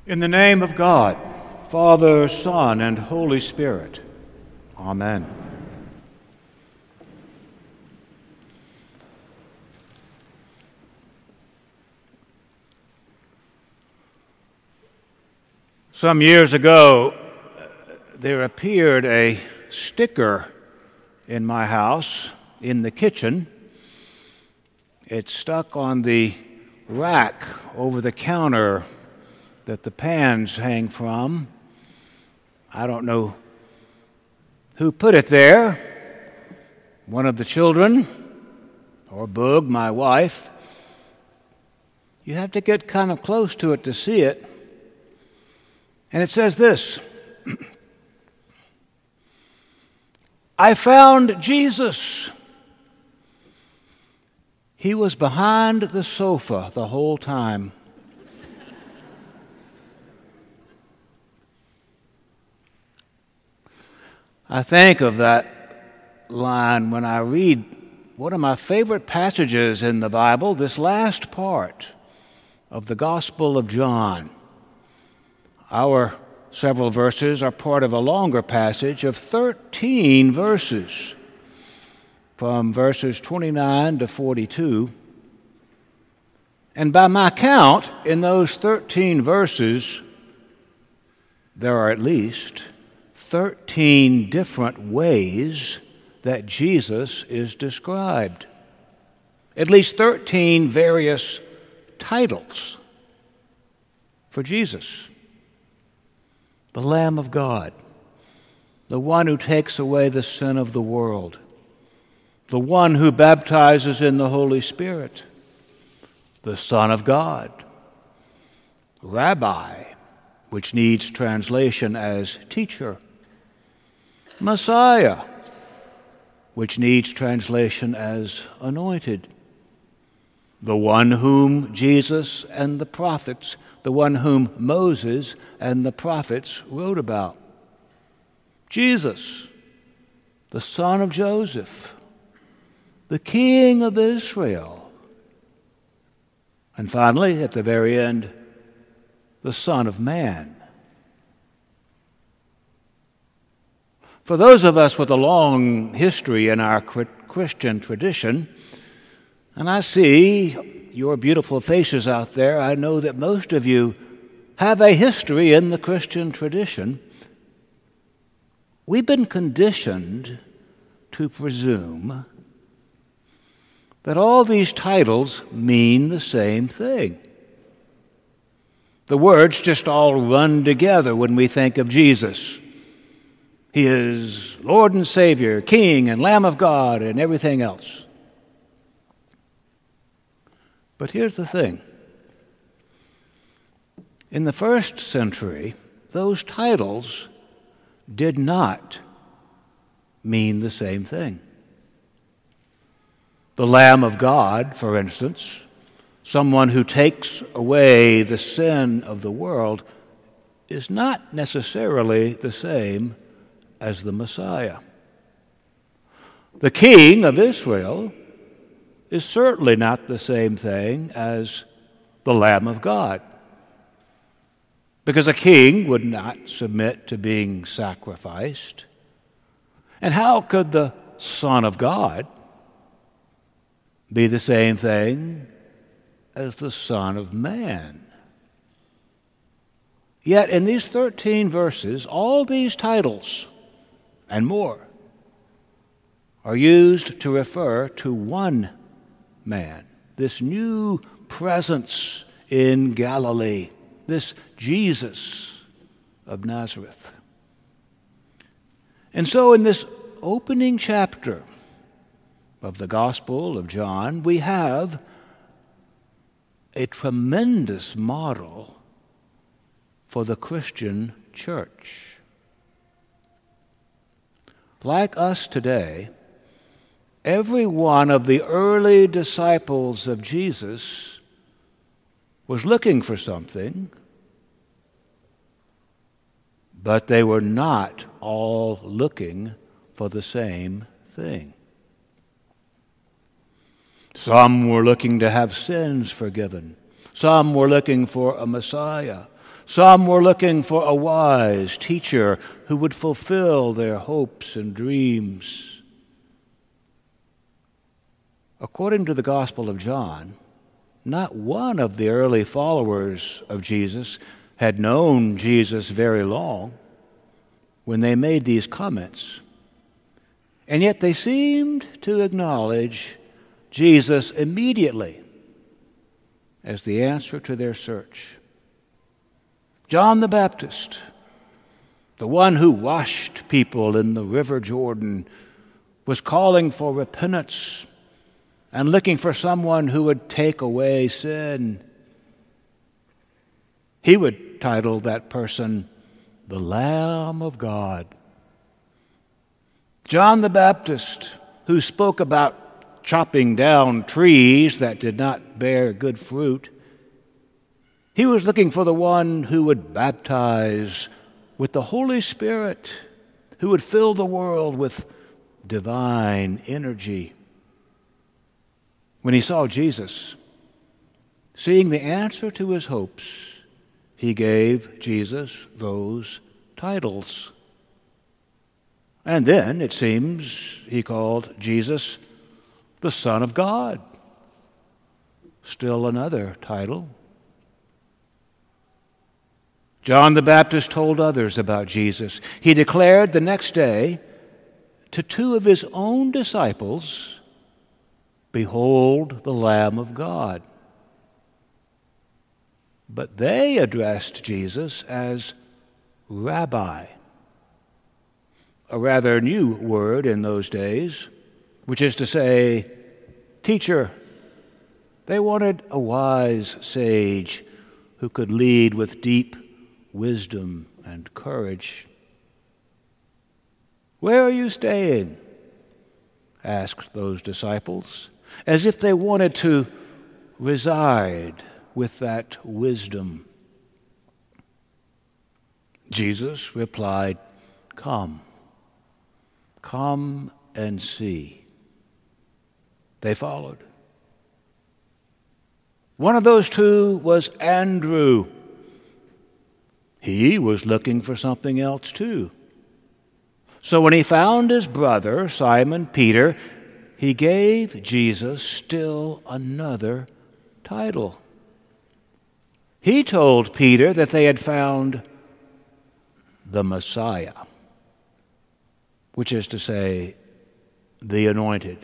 In the name of God, Father, Son, and Holy Spirit. Amen. Some years ago, there appeared a sticker in my house in the kitchen. It stuck on the rack over the counter that the pans hang from. I don't know who put it there, one of the children, or Boog, my wife. You have to get kind of close to it to see it. And it says this: I found Jesus. He was behind the sofa the whole time. I think of that line when I read one of my favorite passages in the Bible, this last part of the Gospel of John. Our several verses are part of a longer passage of 13 verses, from verses 29 to 42. And by my count, in those 13 verses, there are at least 13 different ways that Jesus is described. At least 13 various titles for Jesus. The Lamb of God, the one who takes away the sin of the world, the one who baptizes in the Holy Spirit, the Son of God, Rabbi, which needs translation as teacher, Messiah, which needs translation as anointed, the one whom Jesus and the prophets, the one whom Moses and the prophets wrote about, Jesus, the son of Joseph, the King of Israel, and finally, at the very end, the Son of Man. For those of us with a long history in our Christian tradition, and I see your beautiful faces out there, I know that most of you have a history in the Christian tradition. We've been conditioned to presume that all these titles mean the same thing. The words just all run together when we think of Jesus. He is Lord and Savior, King and Lamb of God, and everything else. But here's the thing. In the first century, those titles did not mean the same thing. The Lamb of God, for instance, someone who takes away the sin of the world, is not necessarily the same as the Messiah. The King of Israel is certainly not the same thing as the Lamb of God, because a king would not submit to being sacrificed. And how could the Son of God be the same thing as the Son of Man? Yet in these 13 verses, all these titles and more are used to refer to one man, this new presence in Galilee, this Jesus of Nazareth. And so in this opening chapter of the Gospel of John, we have a tremendous model for the Christian church. Like us today, every one of the early disciples of Jesus was looking for something, but they were not all looking for the same thing. Some were looking to have sins forgiven. Some were looking for a Messiah. Some were looking for a wise teacher who would fulfill their hopes and dreams. According to the Gospel of John, not one of the early followers of Jesus had known Jesus very long when they made these comments. And yet they seemed to acknowledge Jesus immediately as the answer to their search. John the Baptist, the one who washed people in the River Jordan, was calling for repentance and looking for someone who would take away sin. He would title that person the Lamb of God. John the Baptist, who spoke about chopping down trees that did not bear good fruit, he was looking for the one who would baptize with the Holy Spirit, who would fill the world with divine energy. When he saw Jesus, seeing the answer to his hopes, he gave Jesus those titles. And then, it seems, he called Jesus the Son of God. Still another title. John the Baptist told others about Jesus. He declared the next day to two of his own disciples, "Behold the Lamb of God." But they addressed Jesus as Rabbi, a rather new word in those days, which is to say, teacher. They wanted a wise sage who could lead with deep wisdom and courage. "Where are you staying?" asked those disciples, as if they wanted to reside with that wisdom. Jesus replied, Come and see." They followed. One of those two was Andrew. He was looking for something else too. So when he found his brother, Simon Peter, he gave Jesus still another title. He told Peter that they had found the Messiah, which is to say, the Anointed.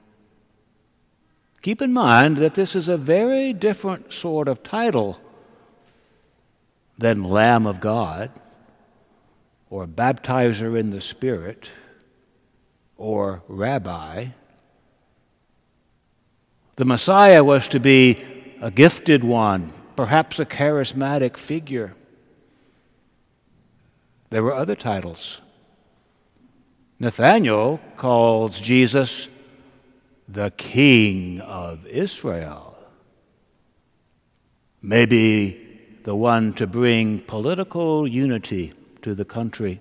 Keep in mind that this is a very different sort of title than Lamb of God, or Baptizer in the Spirit, or Rabbi. The Messiah was to be a gifted one, perhaps a charismatic figure. There were other titles. Nathanael calls Jesus the King of Israel. Maybe the one to bring political unity to the country.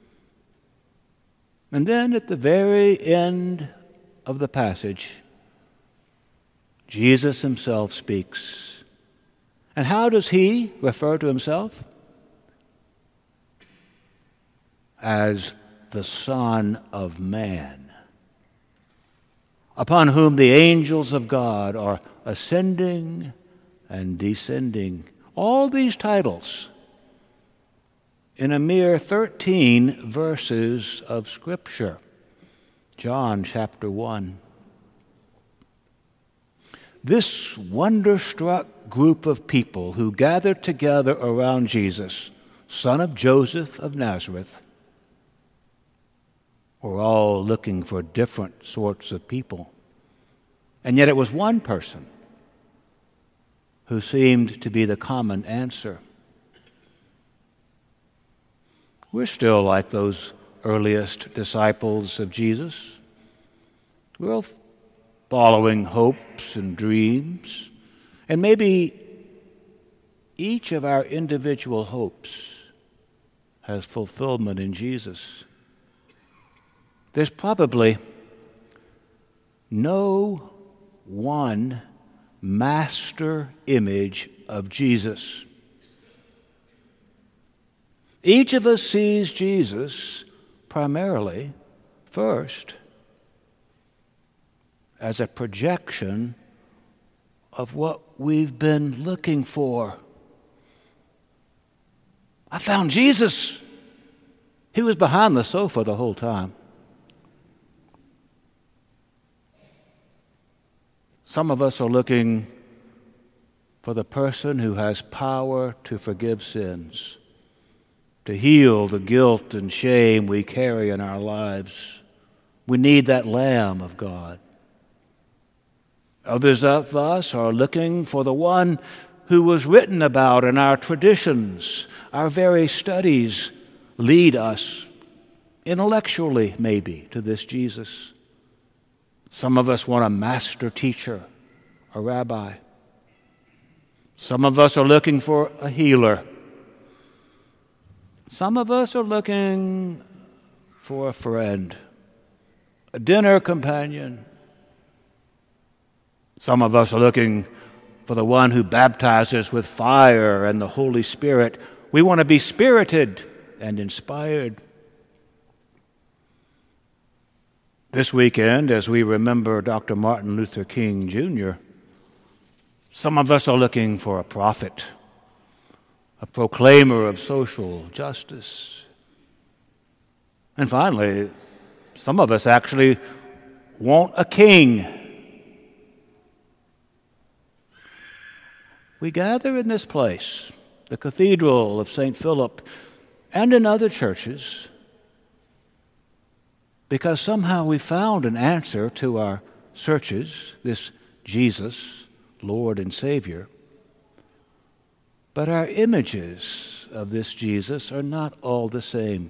And then at the very end of the passage, Jesus himself speaks. And how does he refer to himself? As the Son of Man, upon whom the angels of God are ascending and descending. All these titles in a mere 13 verses of Scripture. John chapter 1. This wonderstruck group of people who gathered together around Jesus, son of Joseph of Nazareth, were all looking for different sorts of people. And yet it was one person who seemed to be the common answer. We're still like those earliest disciples of Jesus. We're following hopes and dreams, and maybe each of our individual hopes has fulfillment in Jesus. There's probably no one master image of Jesus. Each of us sees Jesus primarily, first, as a projection of what we've been looking for. I found Jesus. He was behind the sofa the whole time. Some of us are looking for the person who has power to forgive sins, to heal the guilt and shame we carry in our lives. We need that Lamb of God. Others of us are looking for the one who was written about in our traditions. Our very studies lead us, intellectually maybe, to this Jesus. Some of us want a master teacher, a rabbi. Some of us are looking for a healer. Some of us are looking for a friend, a dinner companion. Some of us are looking for the one who baptizes with fire and the Holy Spirit. We want to be spirited and inspired. This weekend, as we remember Dr. Martin Luther King Jr., some of us are looking for a prophet, a proclaimer of social justice. And finally, some of us actually want a king. We gather in this place, the Cathedral of St. Philip, and in other churches, because somehow we found an answer to our searches, this Jesus, Lord and Savior. But our images of this Jesus are not all the same.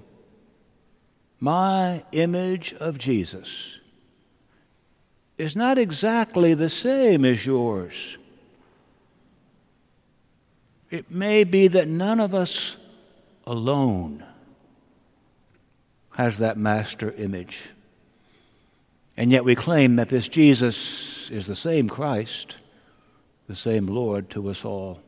My image of Jesus is not exactly the same as yours. It may be that none of us alone has that master image. And yet we claim that this Jesus is the same Christ, the same Lord to us all.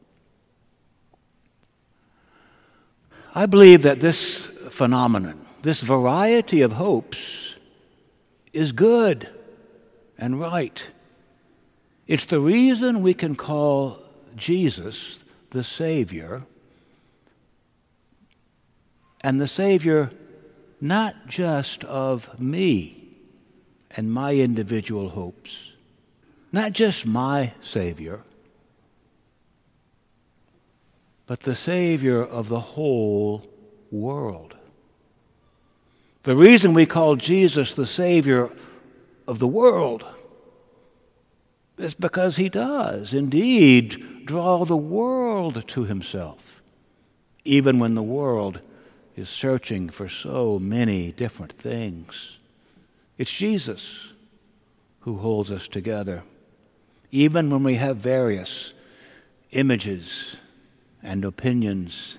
I believe that this phenomenon, this variety of hopes, is good and right. It's the reason we can call Jesus the Savior, and the Savior not just of me and my individual hopes, not just my Savior, but the Savior of the whole world. The reason we call Jesus the Savior of the world is because he does indeed draw the world to himself, even when the world is searching for so many different things. It's Jesus who holds us together, even when we have various images and opinions.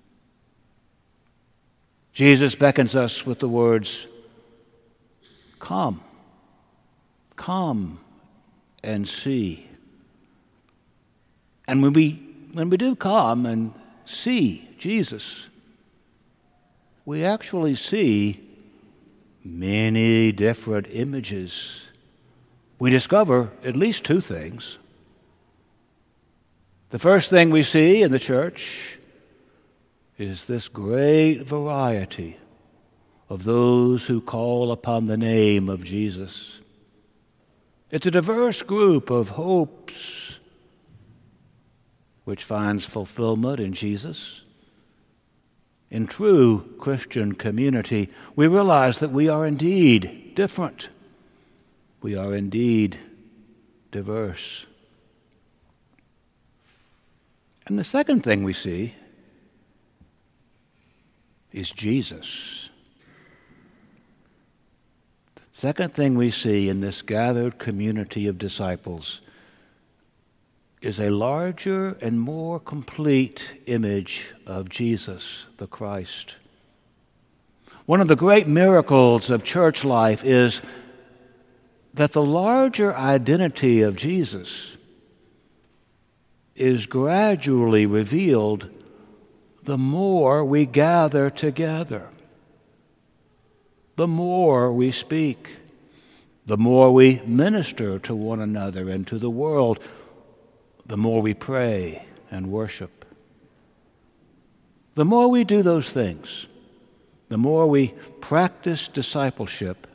Jesus beckons us with the words, "Come, come and see." And when we do come and see Jesus, we actually see many different images. We discover at least two things. The first thing we see in the church is this great variety of those who call upon the name of Jesus. It's a diverse group of hopes which finds fulfillment in Jesus. In true Christian community, we realize that we are indeed different. We are indeed diverse. And the second thing we see is Jesus. The second thing we see in this gathered community of disciples is a larger and more complete image of Jesus, the Christ. One of the great miracles of church life is that the larger identity of Jesus is gradually revealed the more we gather together, the more we speak, the more we minister to one another and to the world, the more we pray and worship. The more we do those things, the more we practice discipleship,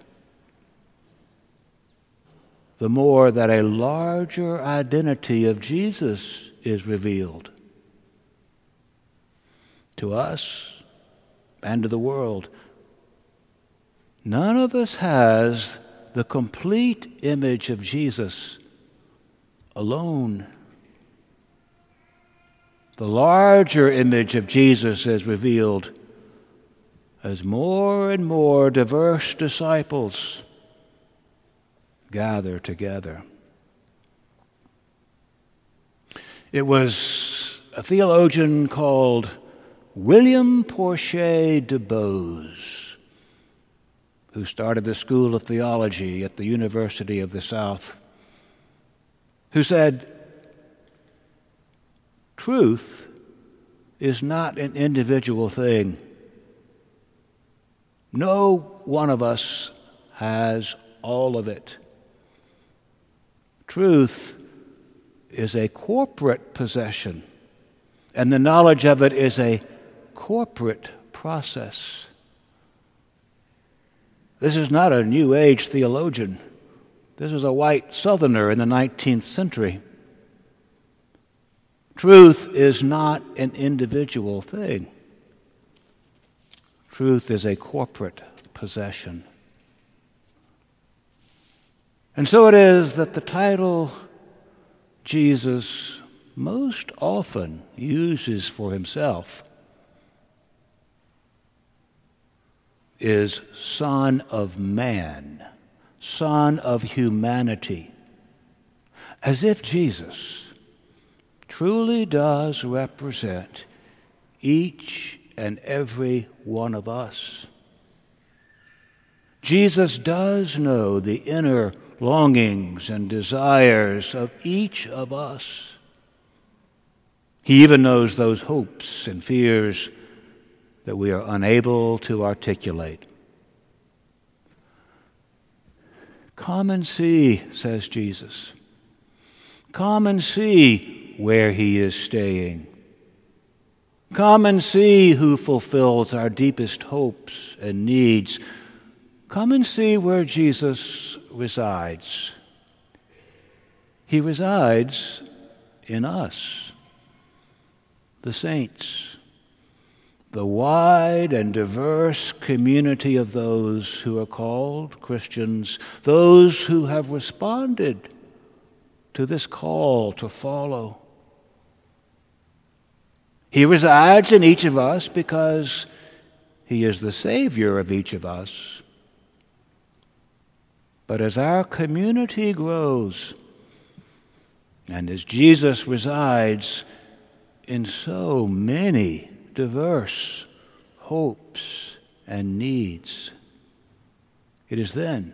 the more that a larger identity of Jesus is revealed to us and to the world. None of us has the complete image of Jesus alone. The larger image of Jesus is revealed as more and more diverse disciples gather together. It was a theologian called William Porcher de Bose who started the School of Theology at the University of the South, who said, "Truth is not an individual thing. No one of us has all of it. Truth is a corporate possession, and the knowledge of it is a corporate process." This is not a New Age theologian. This is a white Southerner in the 19th century. Truth is not an individual thing. Truth is a corporate possession. And so it is that the title Jesus most often uses for himself is Son of Man, Son of humanity, as if Jesus truly does represent each and every one of us. Jesus does know the inner longings and desires of each of us. He even knows those hopes and fears that we are unable to articulate. "Come and see," says Jesus. "Come and see where he is staying. Come and see who fulfills our deepest hopes and needs. Come and see where Jesus resides. He resides in us, the saints, the wide and diverse community of those who are called Christians, those who have responded to this call to follow. He resides in each of us because he is the Savior of each of us. But as our community grows, and as Jesus resides in so many diverse hopes and needs, it is then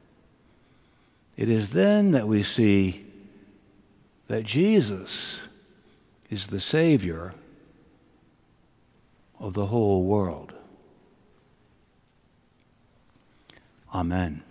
that we see that Jesus is the Savior of the whole world. Amen.